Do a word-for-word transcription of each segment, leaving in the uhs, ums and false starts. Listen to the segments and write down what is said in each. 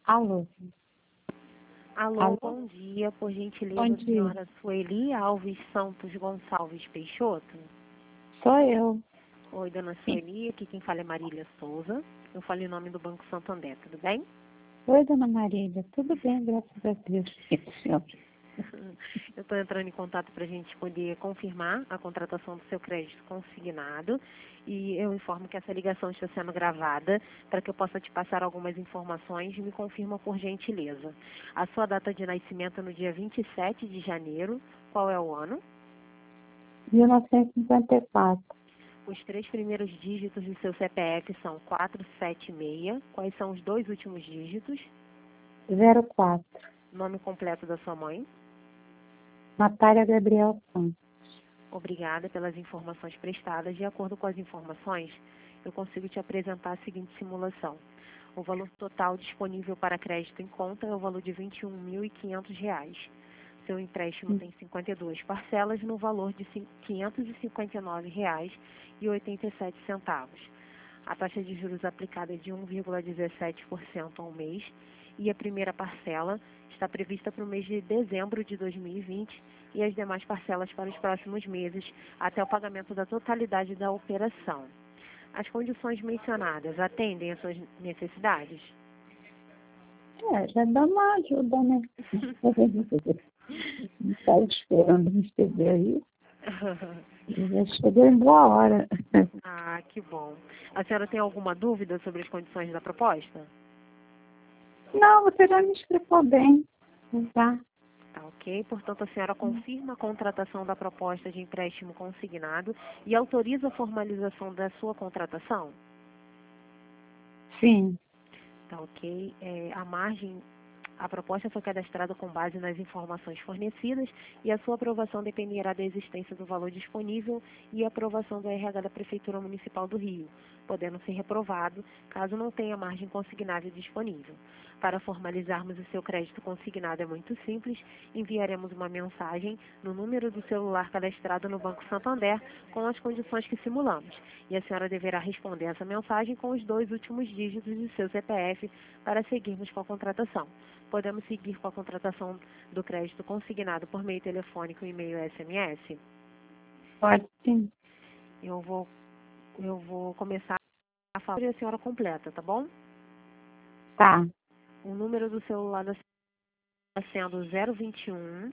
Alô? Alô, Alô? bom dia. Por Bom gentileza, dia. senhora Sueli Alves Santos Gonçalves Peixoto? Sou eu. Oi, dona Sueli. Aqui quem fala é Marília Souza. Eu falo em nome do Banco Santander, tudo bem? Oi, dona Marília. Tudo bem, graças a Deus. Senhor. Eu estou entrando em contato para a gente poder confirmar a contratação do seu crédito consignado e eu informo que essa ligação está sendo gravada para que eu possa te passar algumas informações e me confirma por gentileza. A sua data de nascimento é no dia vinte e sete de janeiro. Qual é o ano? mil novecentos e cinquenta e quatro. Os três primeiros dígitos do seu C P F são quatro sete seis. Quais são os dois últimos dígitos? zero quatro. Nome completo da sua mãe? Natália Gabriel Santos. Obrigada pelas informações prestadas. De acordo com as informações, eu consigo te apresentar a seguinte simulação. O valor total disponível para crédito em conta é o valor de vinte e um mil e quinhentos reais. Seu empréstimo tem cinquenta e duas parcelas no valor de quinhentos e cinquenta e nove reais e oitenta e sete centavos. A taxa de juros aplicada é de um vírgula dezessete por cento ao mês e a primeira parcela está prevista para o mês de dezembro de dois mil e vinte e as demais parcelas para os próximos meses, até o pagamento da totalidade da operação. As condições mencionadas atendem às suas necessidades? É, já dá uma ajuda, né? Não está esperando receber aí. Já chegou em boa hora. Ah, que bom. A senhora tem alguma dúvida sobre as condições da proposta? Não, você já me explicou bem. Tá? Tá ok. Portanto, a senhora confirma a contratação da proposta de empréstimo consignado e autoriza a formalização da sua contratação? Sim. Tá ok. É, a margem, a proposta foi cadastrada com base nas informações fornecidas e a sua aprovação dependerá da existência do valor disponível e a aprovação do R H da Prefeitura Municipal do Rio, podendo ser reprovado caso não tenha margem consignável disponível. Para formalizarmos o seu crédito consignado é muito simples, enviaremos uma mensagem no número do celular cadastrado no Banco Santander com as condições que simulamos, e a senhora deverá responder essa mensagem com os dois últimos dígitos do seu C P F para seguirmos com a contratação. Podemos seguir com a contratação do crédito consignado por meio telefônico, e-mail e S M S? Pode sim. Eu vou, eu vou começar a falar e a senhora completa, tá bom? Tá. O número do celular da senhora sendo zero vinte e um,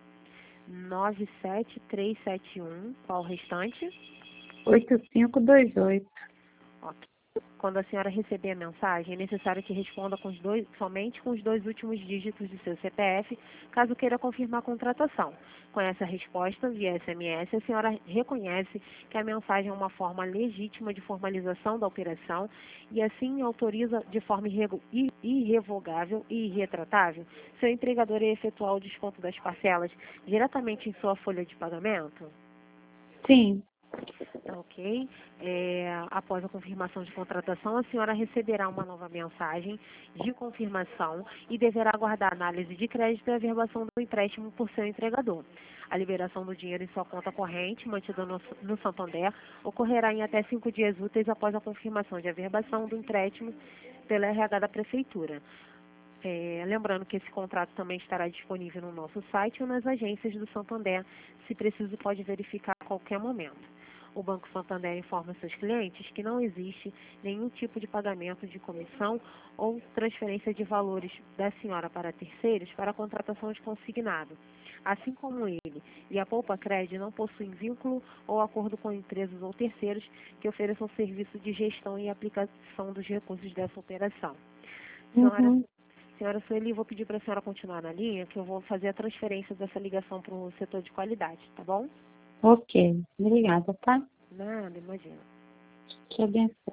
nove sete três sete um. Qual o restante? oito cinco dois oito. Ok. Quando a senhora receber a mensagem, é necessário que responda com os dois, somente com os dois últimos dígitos do seu C P F, caso queira confirmar a contratação. Com essa resposta, via S M S, a senhora reconhece que a mensagem é uma forma legítima de formalização da operação e assim autoriza de forma irrego- i- irrevogável e irretratável seu empregador a efetuar o desconto das parcelas diretamente em sua folha de pagamento? Sim. Tá ok? É, após a confirmação de contratação, a senhora receberá uma nova mensagem de confirmação e deverá aguardar a análise de crédito e a averbação do empréstimo por seu entregador. A liberação do dinheiro em sua conta corrente, mantida no, no Santander, ocorrerá em até cinco dias úteis após a confirmação de averbação do empréstimo pela R H da Prefeitura. É, lembrando que esse contrato também estará disponível no nosso site ou nas agências do Santander. Se preciso, pode verificar a qualquer momento. O Banco Santander informa seus clientes que não existe nenhum tipo de pagamento de comissão ou transferência de valores da senhora para terceiros para a contratação de consignado. Assim como ele e a Poupa Cred não possuem vínculo ou acordo com empresas ou terceiros que ofereçam serviço de gestão e aplicação dos recursos dessa operação. Senhora, Uhum. senhora Sueli, vou pedir para a senhora continuar na linha, que eu vou fazer a transferência dessa ligação para o setor de qualidade, tá bom? Ok. Obrigada, tá? Nada, imagina. Que abençoe.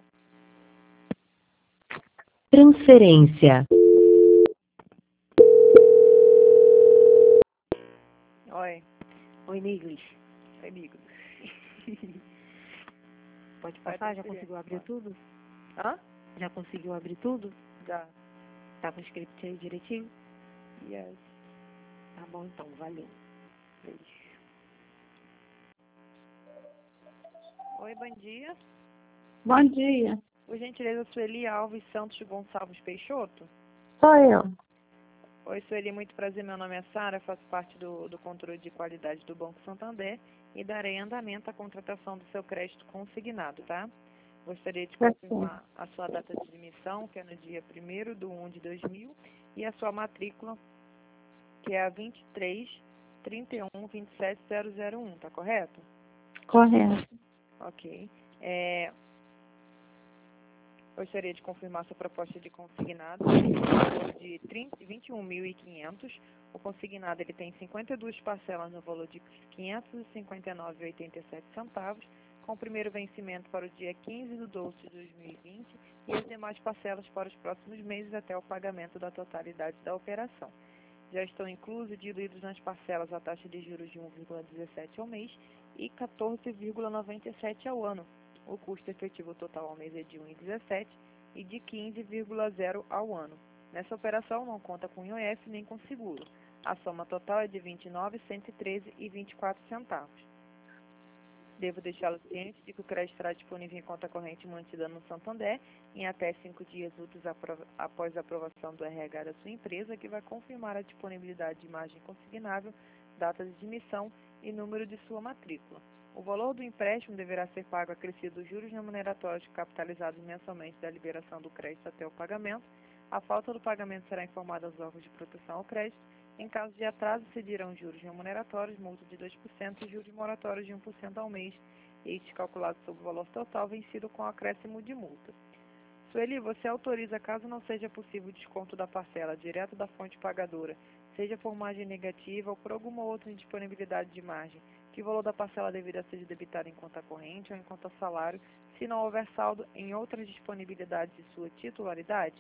Transferência. Oi, Oi, Niglis. amigo. Pode Vai passar? Já transferir, conseguiu abrir pode. tudo? Hã? Já conseguiu abrir tudo? Já. Tá com o script aí direitinho? Yes. Tá bom, então. Valeu. Beijo. Oi, bom dia. Bom dia. Por gentileza, Sueli Alves Santos Gonçalves Peixoto? Sou eu. Oi, Sueli, muito prazer. Meu nome é Sara, faço parte do, do controle de qualidade do Banco Santander e darei andamento à contratação do seu crédito consignado, tá? Gostaria de confirmar a sua data de emissão, que é no dia primeiro de um de dois mil, e a sua matrícula, que é a vinte e três, trinta e um, vinte e sete, zero zero um, tá correto? Correto. Ok. É, gostaria de confirmar sua proposta de consignado, de vinte e um mil e quinhentos. O consignado ele tem cinquenta e duas parcelas no valor de quinhentos e cinquenta e nove reais e oitenta e sete centavos, com o primeiro vencimento para o dia quinze de doze de dois mil e vinte e as demais parcelas para os próximos meses até o pagamento da totalidade da operação. Já estão inclusos e diluídos nas parcelas a taxa de juros de um vírgula dezessete ao mês e quatorze vírgula noventa e sete ao ano. O custo efetivo total ao mês é de um vírgula dezessete e de quinze vírgula zero ao ano. Nessa operação não conta com I O F nem com seguro. A soma total é de vinte e nove mil cento e treze reais e vinte e quatro centavos. Devo deixá-lo ciente de que o crédito estará disponível em conta corrente mantida no Santander em até cinco dias úteis após a aprovação do R H da sua empresa, que vai confirmar a disponibilidade de margem consignável, data de emissão e número de sua matrícula. O valor do empréstimo deverá ser pago acrescido dos juros remuneratórios capitalizados mensalmente da liberação do crédito até o pagamento. A falta do pagamento será informada aos órgãos de proteção ao crédito. Em caso de atraso, seguirão juros remuneratórios, multa de dois por cento e juros moratórios de um por cento ao mês, este calculado sobre o valor total vencido com acréscimo de multa. Sueli, você autoriza, caso não seja possível o desconto da parcela direto da fonte pagadora, seja por margem negativa ou por alguma outra indisponibilidade de margem, que o valor da parcela devida seja debitado em conta corrente ou em conta salário, se não houver saldo em outras disponibilidades de sua titularidade?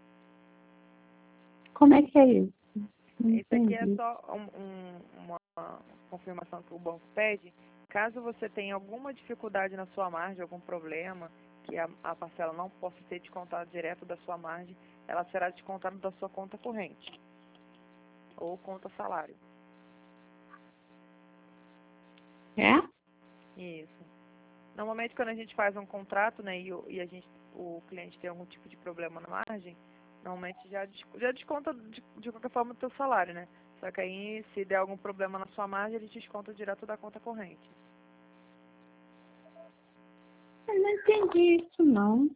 Como é que é isso? Não Isso aqui é entendi. só um, um, uma confirmação que o banco pede. Caso você tenha alguma dificuldade na sua margem, algum problema, que a, a parcela não possa ser descontada direto da sua margem, ela será descontada da sua conta corrente ou conta salário. É? Isso. Normalmente, quando a gente faz um contrato, né, e, o- e a gente, o cliente tem algum tipo de problema na margem, normalmente já, des- já desconta de, de qualquer forma o teu salário, né? Só que aí, se der algum problema na sua margem, ele desconta direto da conta corrente. Eu não entendi isso, não.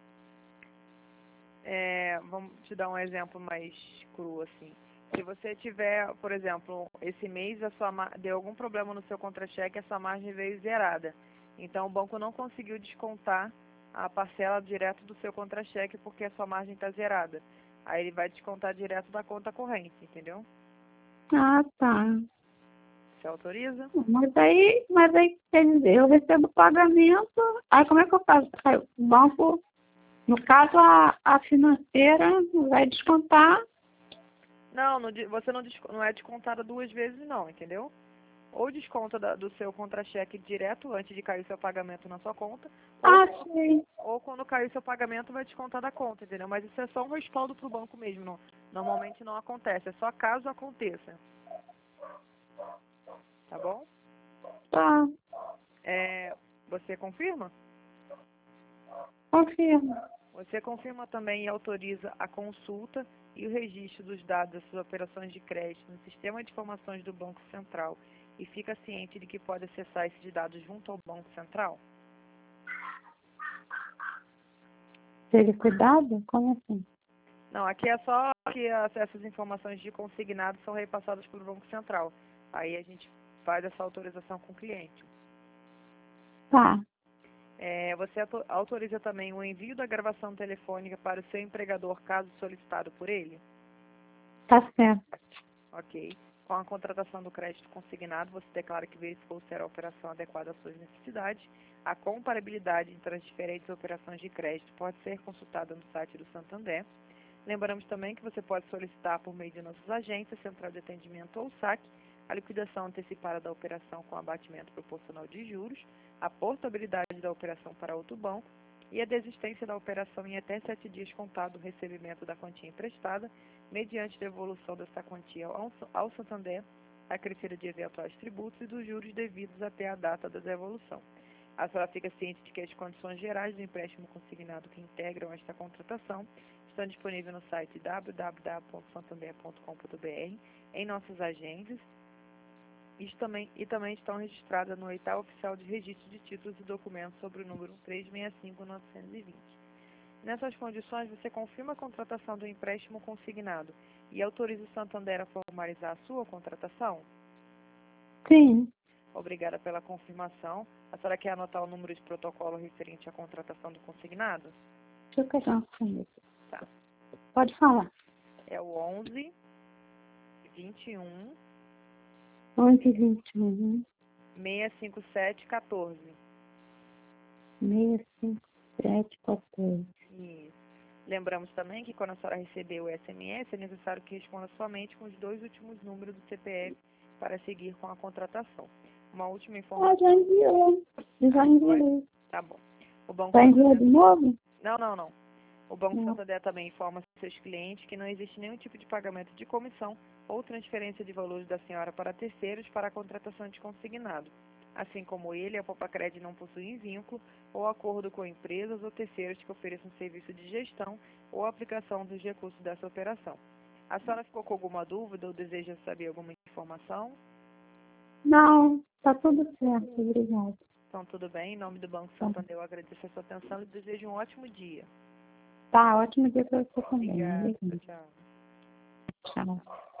É, vamos te dar um exemplo mais cru, assim. Se você tiver, por exemplo, esse mês a sua ma- deu algum problema no seu contra-cheque, a sua margem veio zerada. Então, o banco não conseguiu descontar a parcela direto do seu contra-cheque porque a sua margem está zerada. Aí ele vai descontar direto da conta corrente, entendeu? Ah, tá. Você autoriza? Mas aí, mas aí, quer dizer, eu recebo pagamento, aí como é que eu faço? Aí o banco, no caso, a, a financeira vai descontar. Não, não de- você não, desco- não é descontada duas vezes não, entendeu? Ou desconta da- do seu contra-cheque direto antes de cair o seu pagamento na sua conta, Ah, ou, sei. ou quando cair o seu pagamento vai descontar da conta, entendeu? Mas isso é só um respaldo para o banco mesmo, não- normalmente não acontece, é só caso aconteça, tá bom? Tá, É, você confirma? confirmo. Você confirma também e autoriza a consulta e o registro dos dados das suas operações de crédito no Sistema de Informações do Banco Central e fica ciente de que pode acessar esses dados junto ao Banco Central? Teve cuidado? Como assim? Não, aqui é só que as- essas informações de consignado são repassadas pelo Banco Central. Aí a gente faz essa autorização com o cliente. Tá, É, você auto- autoriza também o envio da gravação telefônica para o seu empregador, caso solicitado por ele? tá certo. Ok. Com a contratação do crédito consignado, você declara que verificou se era a operação adequada às suas necessidades. A comparabilidade entre as diferentes operações de crédito pode ser consultada no site do Santander. Lembramos também que você pode solicitar por meio de nossas agências, central de atendimento ou saque, a liquidação antecipada da operação com abatimento proporcional de juros, a portabilidade da operação para outro banco e a desistência da operação em até sete dias contado do recebimento da quantia emprestada, mediante devolução dessa quantia ao, ao Santander, acrescida de eventuais tributos e dos juros devidos até a data da devolução. A senhora fica ciente de que as condições gerais do empréstimo consignado que integram esta contratação estão disponíveis no site w w w ponto santander ponto com ponto b r, em nossas agências, e também, e também estão registradas no Edital Oficial de Registro de Títulos e Documentos sobre o número trezentos e sessenta e cinco mil novecentos e vinte. Nessas condições, você confirma a contratação do empréstimo consignado e autoriza o Santander a formalizar a sua contratação? Sim. Obrigada pela confirmação. A senhora quer anotar o número de protocolo referente à contratação do consignado? Deixa eu pegar uma caneta. Tá. Pode falar. É o onze, vinte e um, onze, vinte e um, seiscentos e cinquenta e sete, quatorze. seiscentos e cinquenta e sete, quatorze. Isso. Lembramos também que quando a senhora receber o S M S, é necessário que responda somente com os dois últimos números do C P F para seguir com a contratação. Uma última Ah, informação. já enviou. Já enviou. Tá bom. O Banco Vai enviar Santander... de novo? Não, não, não. O Banco Não. Santander também informa seus clientes que não existe nenhum tipo de pagamento de comissão ou transferência de valores da senhora para terceiros para a contratação de consignado. Assim como ele, a Popacred não possui vínculo ou acordo com empresas ou terceiros que ofereçam serviço de gestão ou aplicação dos recursos dessa operação. A senhora ficou com alguma dúvida ou deseja saber alguma informação? Não, tá tudo certo. Obrigada. Então, tudo bem. Em nome do Banco Santander, eu agradeço a sua atenção e desejo um ótimo dia. Tá, ótimo dia para você também. Obrigada. Obrigada. Tchau. Tchau.